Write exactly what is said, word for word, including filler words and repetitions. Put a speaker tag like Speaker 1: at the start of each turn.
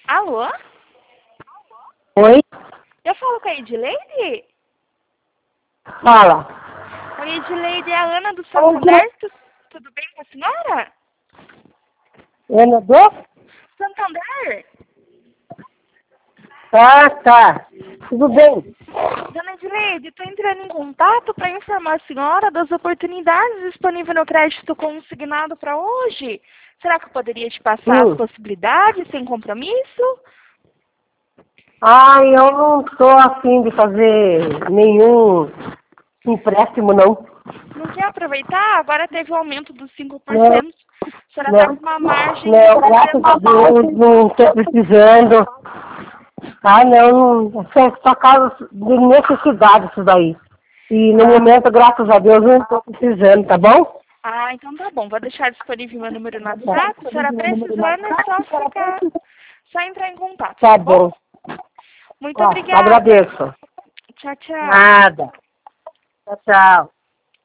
Speaker 1: Alô?
Speaker 2: Oi?
Speaker 1: Eu falo com a Edileide?
Speaker 2: Fala.
Speaker 1: Oi, Edileide, é a Ana do Santander. Tu- Tudo bem com a senhora?
Speaker 2: Ana do?
Speaker 1: Santander?
Speaker 2: Ah, tá. Tudo bem.
Speaker 1: Dona Edileide, estou entrando em contato para informar a senhora das oportunidades disponíveis no crédito consignado para hoje. Será que eu poderia te passar as
Speaker 2: Hum.
Speaker 1: possibilidades sem compromisso?
Speaker 2: Ah, eu não estou afim de fazer nenhum empréstimo, não.
Speaker 1: Não quer aproveitar? Agora teve o aumento dos cinco por
Speaker 2: Não,
Speaker 1: cento. A senhora está com uma margem de
Speaker 2: não, graças a Deus, não estou precisando. Ah, não, não só, só causa de necessidade isso daí. E no
Speaker 1: Ah.
Speaker 2: momento, graças a Deus, não estou precisando, tá bom?
Speaker 1: Ah, então tá bom. Vou deixar disponível meu número no WhatsApp. Se a senhora precisando, é só ficar, só entrar em contato,
Speaker 2: Tá
Speaker 1: tá bom?
Speaker 2: bom.
Speaker 1: Muito
Speaker 2: Ó,
Speaker 1: obrigada.
Speaker 2: agradeço.
Speaker 1: Tchau, tchau.
Speaker 2: Nada. Tchau, tchau.